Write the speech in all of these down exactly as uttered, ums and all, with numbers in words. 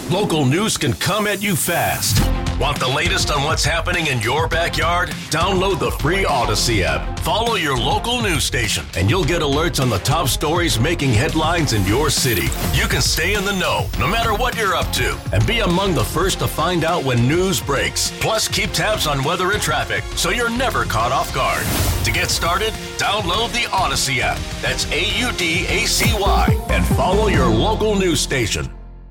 Local news can come at you fast. Want the latest on what's happening in your backyard? Download the free Odyssey app. Follow your local news station, and you'll get alerts on the top stories making headlines in your city. You can stay in the know, no matter what you're up to, and be among the first to find out when news breaks. Plus, keep tabs on weather and traffic, so you're never caught off guard. To get started, download the Odyssey app. That's A U D A C Y, and follow your local news station.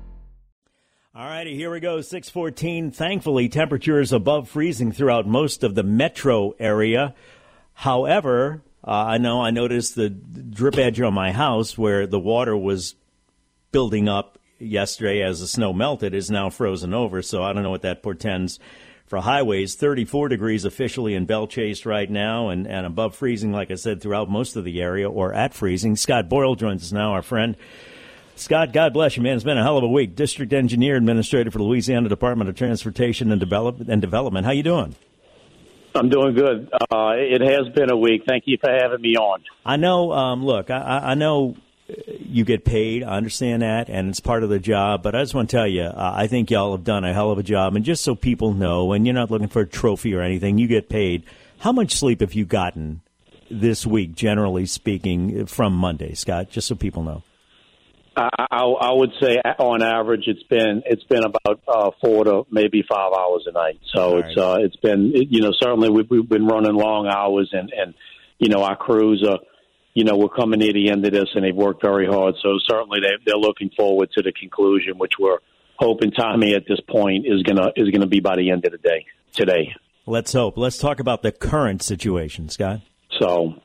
All righty, here we go, six fourteen. Thankfully, temperatures above freezing throughout most of the metro area. However, uh, I know I noticed the drip edge on my house where the water was building up yesterday as the snow melted is now frozen over, so I don't know what that portends for highways. thirty-four degrees officially in Bellchase right now, and, and above freezing, like I said, throughout most of the area, or at freezing. Scott Boyle joins us now, our friend. Scott, God bless you, man. It's been a hell of a week. District Engineer Administrator for the Louisiana Department of Transportation and, Develop- and Development. How you doing? I'm doing good. Uh, it has been a week. Thank you for having me on. I know, um, look, I, I know you get paid. I understand that, and it's part of the job. But I just want to tell you, uh, I think y'all have done a hell of a job. And just so people know, and you're not looking for a trophy or anything, you get paid. How much sleep have you gotten this week, generally speaking, from Monday, Scott, just so people know? I, I, I would say on average it's been it's been about uh, four to maybe five hours a night. So All it's right. uh, it's been it, you know certainly we've, we've been running long hours, and, and you know our crews are you know we're coming near the end of this, and they've worked very hard. So certainly they they're looking forward to the conclusion, which we're hoping Tommy at this point is gonna is gonna be by the end of the day today. Let's hope. Let's talk about the current situation, Scott. So,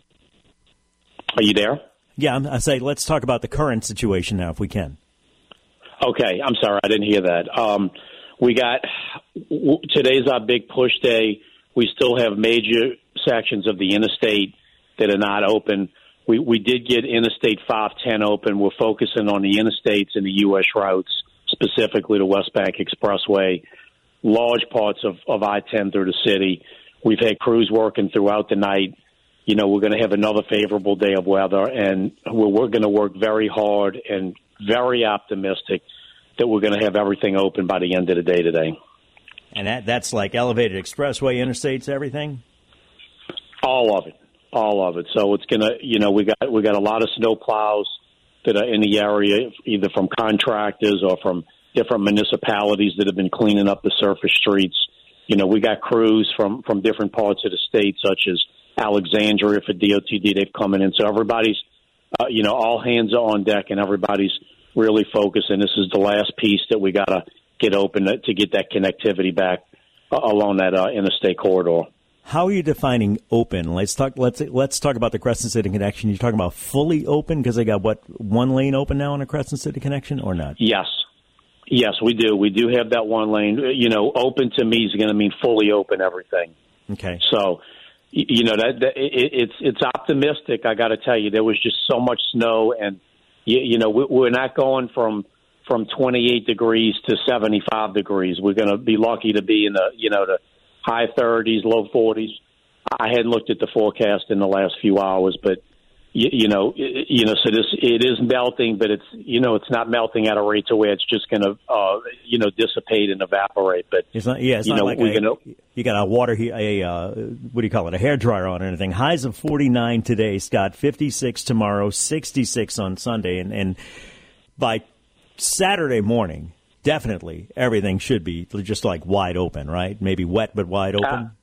are you there? Yeah, I say let's talk about the current situation now, if we can. Okay, I'm sorry, I didn't hear that. Um, we got today's our big push day. We still have major sections of the interstate that are not open. We we did get Interstate five ten open. We're focusing on the interstates and the U S routes, specifically the West Bank Expressway, large parts of, of I ten through the city. We've had crews working throughout the night. You know, we're going to have another favorable day of weather, and we're, we're going to work very hard and very optimistic that we're going to have everything open by the end of the day today. And that that's like elevated expressway, interstates, everything? All of it. All of it. So it's going to, you know, we got we got a lot of snow plows that are in the area, either from contractors or from different municipalities that have been cleaning up the surface streets. You know, we got crews from, from different parts of the state, such as Alexandria for D O T D. They've come in. So everybody's, uh, you know, all hands are on deck, and everybody's really focused. And this is the last piece that we got to get open to, to get that connectivity back uh, along that uh, interstate corridor. How are you defining open? Let's talk. Let's let's talk about the Crescent City connection. You're talking about fully open because they got what one lane open now on a Crescent City connection, or not? Yes, yes, we do. We do have that one lane. You know, open to me is going to mean fully open everything. Okay. So. You know that, that it, it's it's optimistic. I got to tell you, there was just so much snow, and you, you know we, we're not going from from twenty-eight degrees to seventy-five degrees. We're going to be lucky to be in the you know the high thirties, low forties. I hadn't looked at the forecast in the last few hours, but you, you know it, you know so this it is melting, but it's you know it's not melting at a rate to where it's just going to uh, you know dissipate and evaporate. But it's not. Yeah, it's you not know, like we're a, gonna, you got a water a uh, what do you call it? A hair dryer on or anything. Highs of forty-nine today, Scott. fifty-six tomorrow, sixty-six on Sunday, and and by Saturday morning, definitely everything should be just like wide open, right? Maybe wet but wide open. Uh,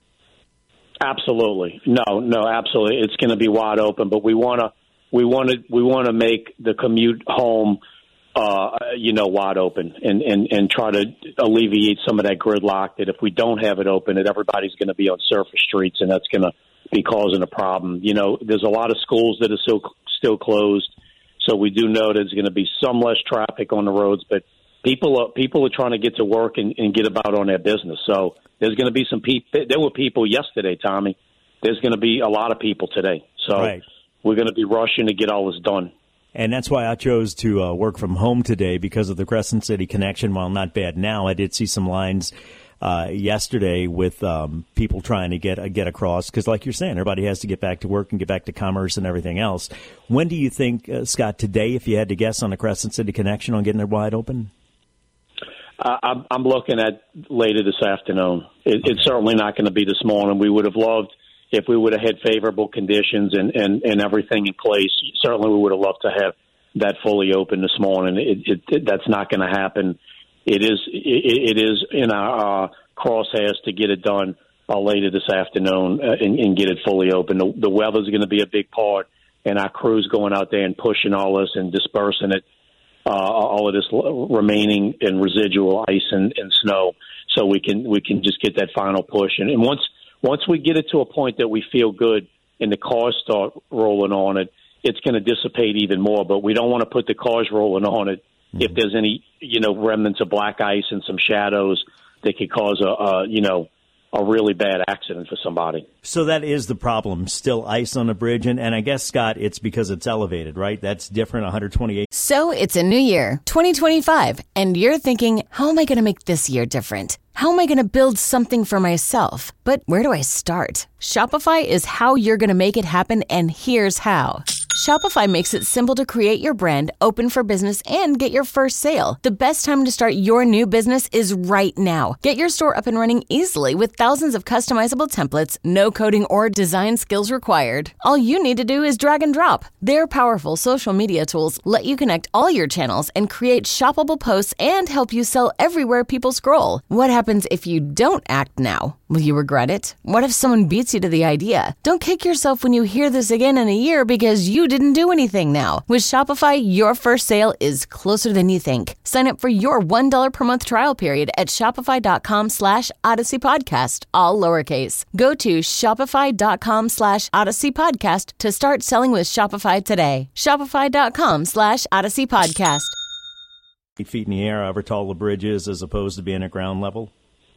Absolutely. No, no, absolutely. It's going to be wide open, but we want to we want to we want to make the commute home uh you know wide open and and and try to alleviate some of that gridlock that if we don't have it open, that everybody's going to be on surface streets, and that's going to be causing a problem. You know, there's a lot of schools that are still still closed, so we do know there's going to be some less traffic on the roads, but people are people are trying to get to work and, and get about on their business. So there's going to be some people. There were people yesterday, Tommy. There's going to be a lot of people today. So right. We're going to be rushing to get all this done. And that's why I chose to uh, work from home today, because of the Crescent City connection. While not bad now, I did see some lines uh, yesterday with um, people trying to get uh, get across. Because like you're saying, everybody has to get back to work and get back to commerce and everything else. When do you think, uh, Scott, today, if you had to guess on the Crescent City connection on getting it wide open? I, I'm looking at later this afternoon. It, okay. It's certainly not going to be this morning. We would have loved if we would have had favorable conditions and, and, and everything in place. Certainly we would have loved to have that fully open this morning. It, it, it, that's not going to happen. It is it, it is in our uh, crosshairs to get it done uh, later this afternoon uh, and, and get it fully open. The, the weather is going to be a big part, and our crew's going out there and pushing all this and dispersing it. Uh, all of this remaining and residual ice and, and snow, so we can we can just get that final push. And, and once once we get it to a point that we feel good and the cars start rolling on it, it's going to dissipate even more. But we don't want to put the cars rolling on it mm-hmm. if there's any you know remnants of black ice and some shadows that could cause a, a you know a really bad accident for somebody. So that is the problem, still ice on the bridge. And, and I guess, Scott, it's because it's elevated, right? That's different, one twenty-eight. So it's a new year, twenty twenty-five, and you're thinking, how am I going to make this year different? How am I going to build something for myself? But where do I start? Shopify is how you're going to make it happen, and here's how. Shopify makes it simple to create your brand, open for business, and get your first sale. The best time to start your new business is right now. Get your store up and running easily with thousands of customizable templates, no coding or design skills required. All you need to do is drag and drop. Their powerful social media tools let you connect all your channels and create shoppable posts and help you sell everywhere people scroll. What happens if you don't act now? Will you regret it? What if someone beats you to the idea? Don't kick yourself when you hear this again in a year because you didn't do anything now. With Shopify, your first sale is closer than you think. Sign up for your one dollar per month trial period at shopify.com slash Odyssey Podcast, all lowercase. Go to shopify.com slash Odyssey Podcast to start selling with Shopify today. Shopify.com slash Odyssey Podcast. Eight feet in the air, however tall the bridge is, as opposed to being at ground level?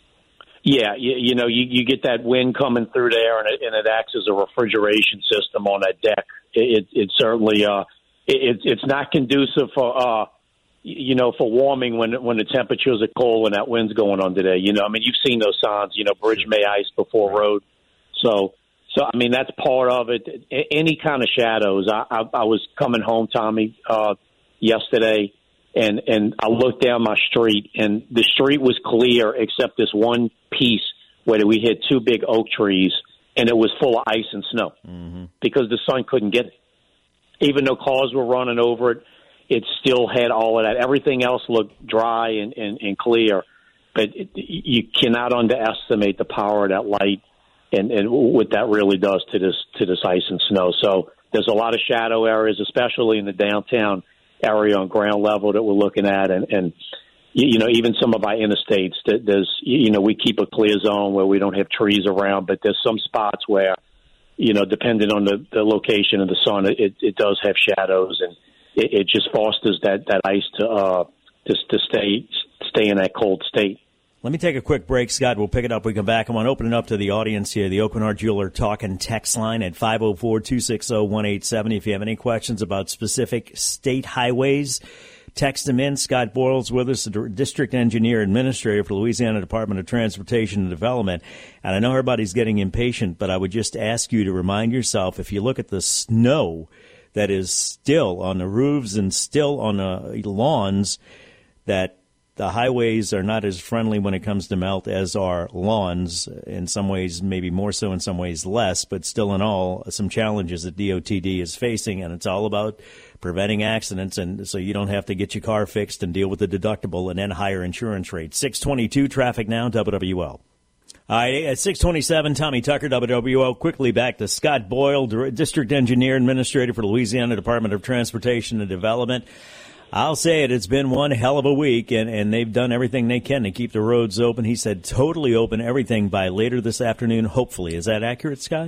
Yeah, you, you know, you, you get that wind coming through there, and it, and it acts as a refrigeration system on that deck. It, it, it certainly, uh, it, it's not conducive for, uh, you know, for warming when when the temperatures are cold and that wind's going on today. You know, I mean, you've seen those signs. You know, bridge may ice before road. So, so I mean, that's part of it. Any kind of shadows. I, I, I was coming home, Tommy, uh, yesterday. And and I looked down my street, and the street was clear except this one piece where we hit two big oak trees, and it was full of ice and snow mm-hmm. because the sun couldn't get it. Even though cars were running over it, it still had all of that. Everything else looked dry and, and, and clear, but it, you cannot underestimate the power of that light and, and what that really does to this to this ice and snow. So there's a lot of shadow areas, especially in the downtown area on ground level that we're looking at, and, and you know, even some of our interstates, that there's, you know, we keep a clear zone where we don't have trees around, but there's some spots where, you know, depending on the, the location of the sun, it, it does have shadows, and it, it just fosters that, that ice to uh to, to stay stay in that cold state. Let me take a quick break, Scott. We'll pick it up. We come back. I want to open it up to the audience here. The Aucoin Hart Jeweler Talking text line at five oh four, two six oh, one eight seven oh. If you have any questions about specific state highways, text them in. Scott Boyle's with us, the District Engineer Administrator for Louisiana Department of Transportation and Development. And I know everybody's getting impatient, but I would just ask you to remind yourself, if you look at the snow that is still on the roofs and still on the lawns, that the highways are not as friendly when it comes to melt as are lawns. In some ways, maybe more so, in some ways less, but still in all, some challenges that D O T D is facing, and it's all about preventing accidents, and so you don't have to get your car fixed and deal with the deductible and then higher insurance rates. six twenty-two traffic now, W W L. All right, at six twenty-seven, Tommy Tucker, W W L. Quickly back to Scott Boyle, District Engineer Administrator for Louisiana Department of Transportation and Development. I'll say it, it's been one hell of a week, and, and they've done everything they can to keep the roads open. He said totally open everything by later this afternoon, hopefully. Is that accurate, Scott?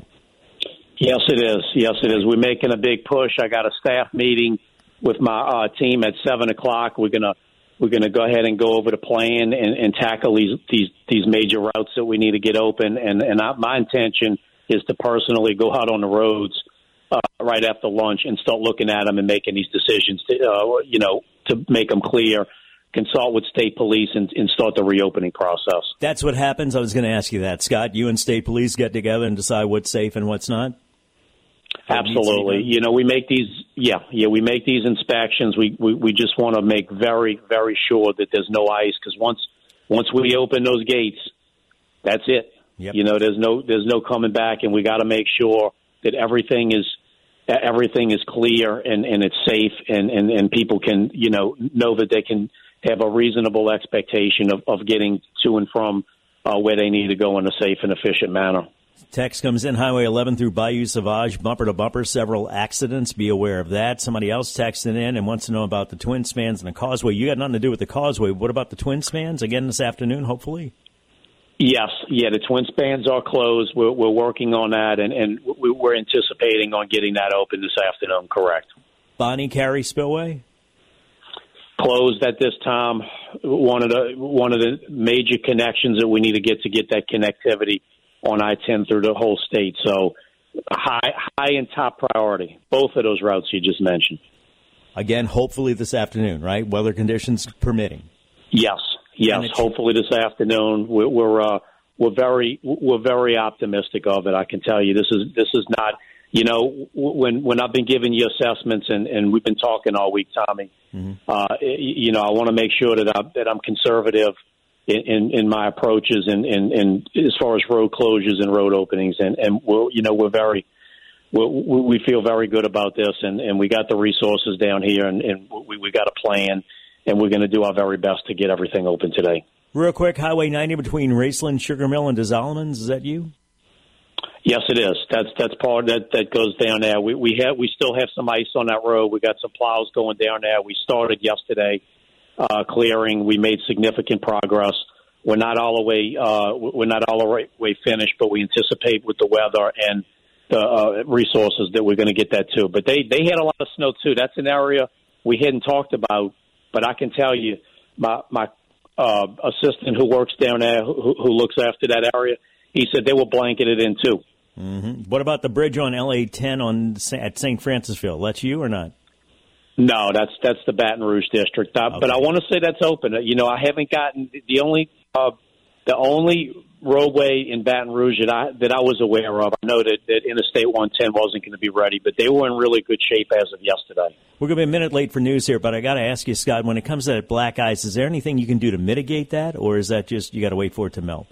Yes, it is. Yes, it is. We're making a big push. I got a staff meeting with my uh, team at seven o'clock. We're gonna we're gonna go ahead and go over the plan and, and tackle these these these major routes that we need to get open. And and I, my intention is to personally go out on the roads Uh, right after lunch and start looking at them and making these decisions, to, uh, you know, to make them clear, consult with state police, and, and start the reopening process. That's what happens. I was going to ask you that, Scott. You and state police get together and decide what's safe and what's not? Absolutely. You know, we make these, yeah, yeah, we make these inspections. We, we, we just want to make very, very sure that there's no ice, because once, once we open those gates, that's it. Yep. You know, there's no, there's no coming back, and we got to make sure that everything is, everything is clear and, and it's safe, and, and, and people can, you know, know that they can have a reasonable expectation of, of getting to and from uh, where they need to go in a safe and efficient manner. Text comes in, Highway eleven through Bayou Sauvage, bumper to bumper, several accidents. Be aware of that. Somebody else texting in and wants to know about the twin spans and the causeway. You got nothing to do with the causeway. What about the twin spans? Again this afternoon, hopefully? Yes. Yeah, the twin spans are closed. We're, we're working on that, and, and we're anticipating on getting that open this afternoon, correct. Bonnie Carey Spillway? Closed at this time. One of the one of the major connections that we need to get to get that connectivity on I ten through the whole state. So high high and top priority, both of those routes you just mentioned. Again, hopefully this afternoon, right? Weather conditions permitting. Yes, yes. Hopefully this afternoon. We're we're, uh, we're very we're very optimistic of it. I can tell you this is this is not. You know, when when I've been giving you assessments, and, and we've been talking all week, Tommy. Mm-hmm. Uh, you know, I want to make sure that I that I'm conservative in, in, in my approaches, and, and, and as far as road closures and road openings, and and we're you know we're very we're, we feel very good about this, and, and we got the resources down here, and, and we we got a plan, and we're going to do our very best to get everything open today. Real quick, Highway ninety between Raceland, Sugar Mill, and Des Allemands. Is that you? Yes, it is. That's that's part that that goes down there. We we have we still have some ice on that road. We got some plows going down there. We started yesterday uh, clearing. We made significant progress. We're not all the way uh, we're not all the way finished, but we anticipate with the weather and the uh, resources that we're going to get that too. But they they had a lot of snow too. That's an area we hadn't talked about. But I can tell you, my my uh, assistant who works down there, who, who looks after that area, he said they were blanketed in too. Mm-hmm. What about the bridge on L A ten on at Saint Francisville? That's you or not? No, that's that's the Baton Rouge district. Uh, okay. But I want to say that's open. You know, I haven't gotten the only uh, the only roadway in Baton Rouge that I that I was aware of. I know that, that Interstate one ten wasn't going to be ready, but they were in really good shape as of yesterday. We're going to be a minute late for news here, but I got to ask you, Scott, when it comes to that black ice, is there anything you can do to mitigate that, or is that just you got to wait for it to melt?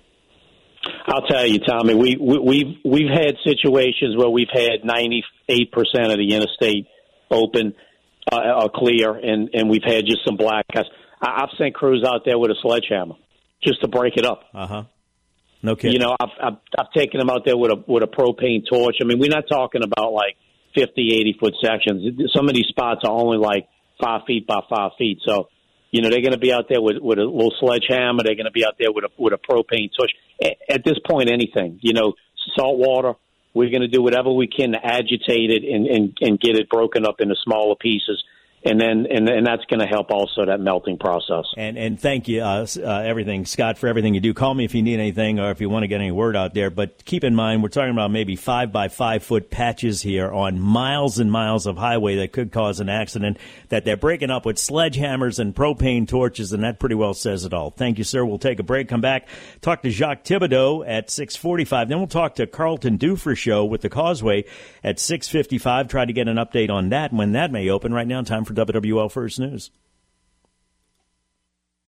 I'll tell you, Tommy, we, we, we've, we've had situations where we've had ninety-eight percent of the interstate open, uh, uh, clear, and, and we've had just some black ice. I, I've sent crews out there with a sledgehammer just to break it up. Uh-huh. No kidding. You know, I've, I've, I've taken them out there with a, with a propane torch. I mean, we're not talking about like fifty, eighty-foot sections. Some of these spots are only like five feet by five feet, so you know, they're going to be out there with, with a little sledgehammer. They're going to be out there with a with a propane torch. At this point, anything, you know, salt water, we're going to do whatever we can to agitate it and, and, and get it broken up into smaller pieces. And then, and, and that's going to help also that melting process. And and thank you, uh, uh, everything, Scott, for everything you do. Call me if you need anything or if you want to get any word out there. But keep in mind, we're talking about maybe five by five foot patches here on miles and miles of highway that could cause an accident that they're breaking up with sledgehammers and propane torches, and that pretty well says it all. Thank you, sir. We'll take a break, come back, talk to Jacques Thibodeau at six forty-five. Then we'll talk to Carlton Dufresne show with the Causeway at six fifty-five. Try to get an update on that when that may open. Right now, time for W W L First News.